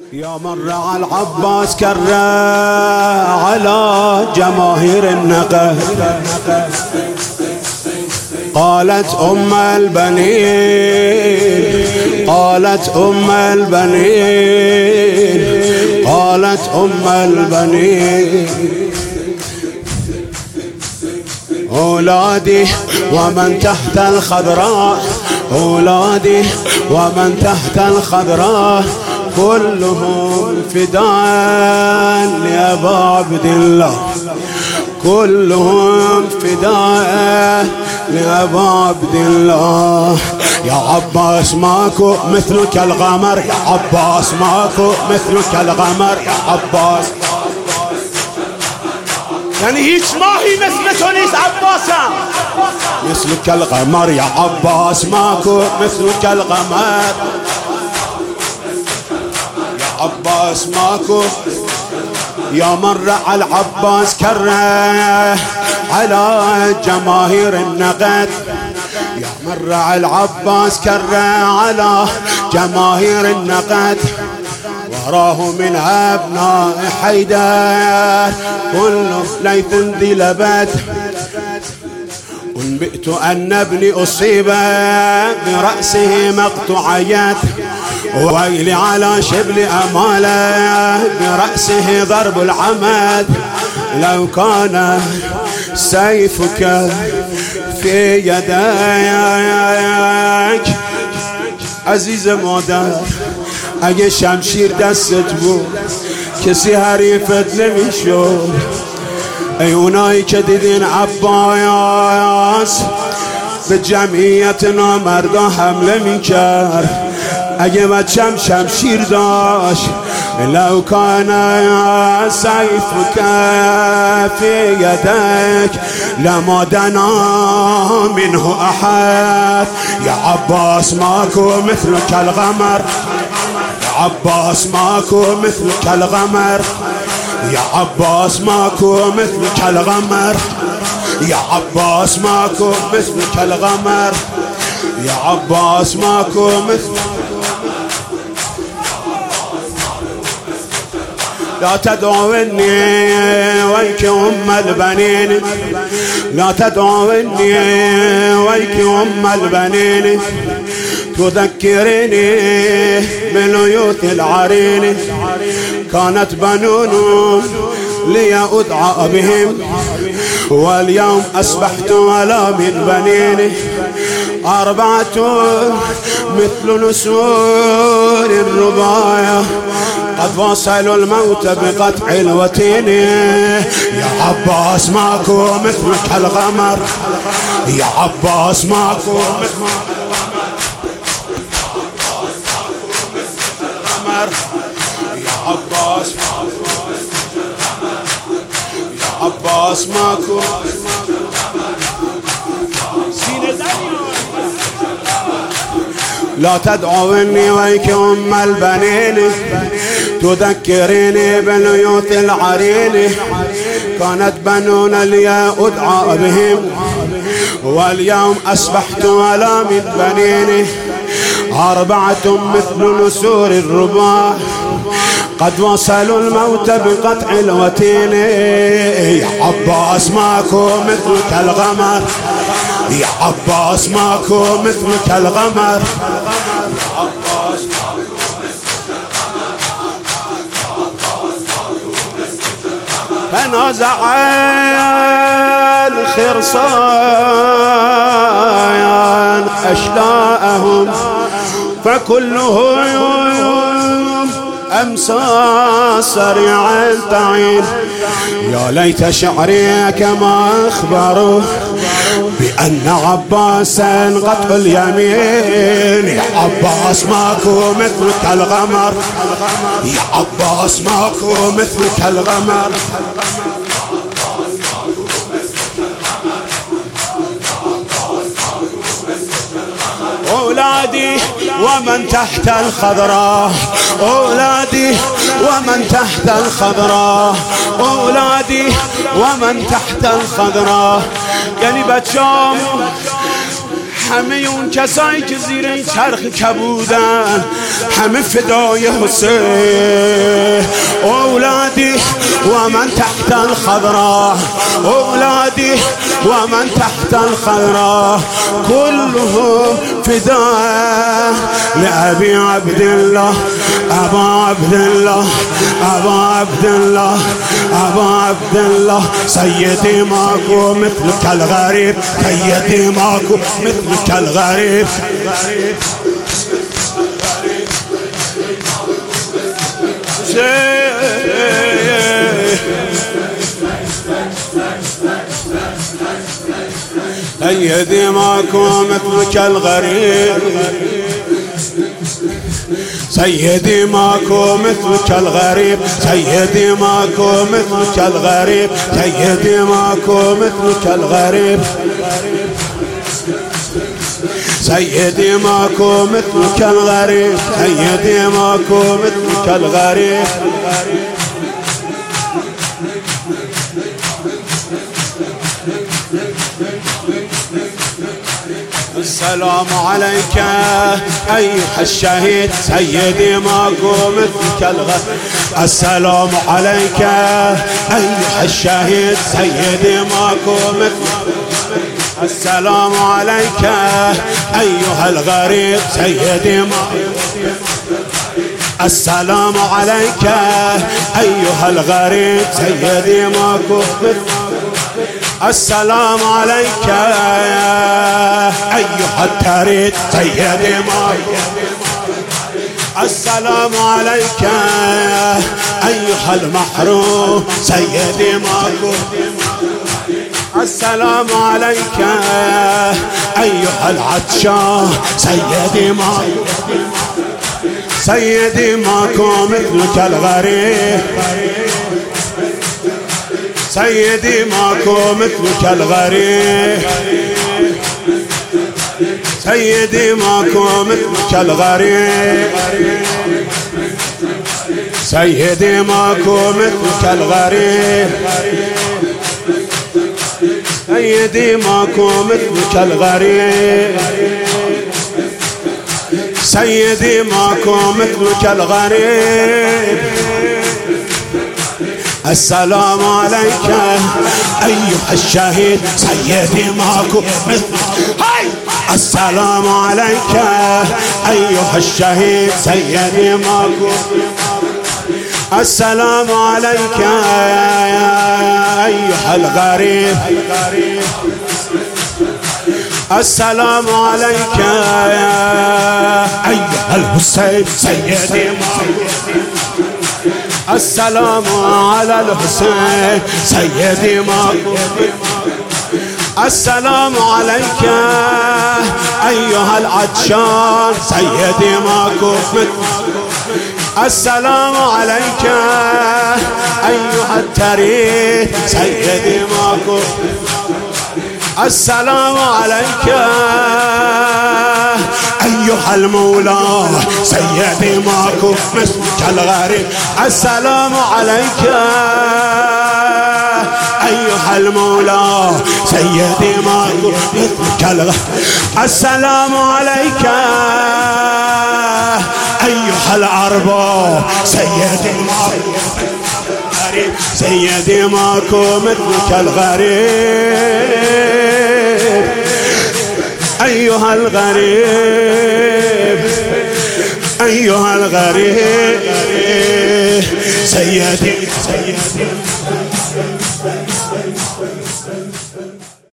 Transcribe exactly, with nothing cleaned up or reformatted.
يا من رعى العباس كره على جماهير النقد. قالت أم البنين قالت أم البنين قالت أم البنين أولادي ومن تحت الخضراء أولادي ومن تحت الخضراء كلهم فداء لأبا عبد الله كلهم فداء لأبا عبد الله. يا عباس ماكو مثلك الغمر يا عباس ماكو مثلك الغمر يا عباس. يعني هيك ما هي مثل تونس عباسا مثلك الغمر يا عباس ماكو مثلك الغمر يا عباس ماكو. يا من رعى العباس كره على جماهير النقد. يا من رعى العباس كره على جماهير النقد. وراه من أبناء حيدر كل ليث ذي لبد. أنبئت أن ابني أصيب برأسه مقطوعيات ويلي على شبل أماله برأسه ضرب العمد. لو كان سيفك في يديك عزيز مادر اگه شمشیر دستت بود کسی حریفت نمیشد. ای اونایی که دیدین عباس به جمعیت نامردا حمله میکرد اگه بچم شمشیر داشت لو کان سیفک فی یدک لما دنا منه احد. یا عباس ماکو مثلک الغمر عباس ماكو مثلك الغمر يا عباس ماكو مثلك الغمر يا عباس ماكو مثلك الغمر يا عباس ماكو مثلك. لا تدعوني ويك أم البنين لا تدعوني ويك أم البنين تذكرني بليوث العرين. كانت بنون لي أدعى بهم واليوم أصبحت ولا من بنين. أربعة مثل نسور الرباية قد وصلوا الموت بقطع الوتين. يا عباس ماكو مثلك الغمر يا عباس ماكو مثلك يا عباس يا عباس ماكو. لا تدعوني ويك أم البنين تذكريني بليوث العرين. كانت بنون لي أدعى بهم واليوم أصبحت ولا من بنين. أربعة مثل نسور الرباح قد وصلوا الموت بقطع الوتين. يا عباس ماكو مثلك الغمر يا عباس ماكو مثلك الغمر يا عباس فنازع الخرصان أشلاءهم فكلهم أمسى سريعا تعين. يا ليت شعري كما أخبروا بأن عباسا قطع اليمين. يا عباس ماكو مثلك الغمر يا عباس ماكو مثلك الغمر. أولادي ومن تحت الخضراء أولادي ومن تحت الخضراء أولادي ومن تحت الخضراء. يعني بچام همه اون کسایی که زیر این چرخ کبودن همه فدای حسین. اولادی و من تحت الخضراء، اولادی و من تحت الخضراء كلهم فداء لأبي عبد الله، أبا عبد الله، أبا عبد الله، أبا عبد الله. سيدي ماكو مثلك الغريب، سيدي ماكو مثلك الغريب. سيدي ماكو مثلك الغريب، سيدي ماكو مثلك الغريب، سيدي ماكو مثلك الغريب، سيدي ماكو مثلك الغريب، سيدي ماكو مثلك الغريب، سيدي ماكو مثلك الغريب. السلام عليك أيها الشهيد، سيدي ماكو مثلك الغريب. السلام عليك أيها الشهيد، سيدي ماكو مثلك. السلام عليك أيها الغريب، سيدي ماكو. السلام عليك أيها الغريب، سيدي ماكو. السلام عليك أيها التريد، سيدي ماكو. السلام عليك أيها المحروم، سيدي ماكو. السلام عليك أيها العطشان، سيدي ماكو. سيدي ماكو مثلك الغريب، سيدي ماكو مثلك الغريب، سيدي ماكو مثلك الغريب، سيدي ماكو مثلك الغريب، سيدي ماكو مثلك الغريب، سيدي ماكو مثلك الغريب. السلام عليك أيها الشهيد، سيدي ماكو مثلك. السلام عليك أيها الشهيد، سيدي ماكو. السلام عليك أيها الغريب، السلام عليك أيها الحسين، سيدي ماكو. السلام على الحسين، سيدي ماكو. السلام عليك أيها العطشان، سيدي ماكو. السلام عليك أيها التريد، سيدي ماكو. السلام عليك أيها المولى، سيدي ماكو مثلك الغريب. السلام عليك أيها المولى، سيدي ماكو مثلك الغريب. السلام عليك أيها الأرباب، سيدي ماكو. سيدي ماكو مثلك الغريب، أيها الغريب، أيها الغريب. سيدي سيدي